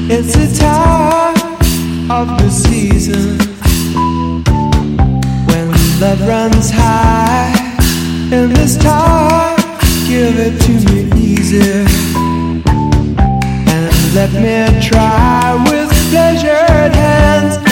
It's the time of the season when love runs high. In this time, give it to me easy and let me try with pleasured hands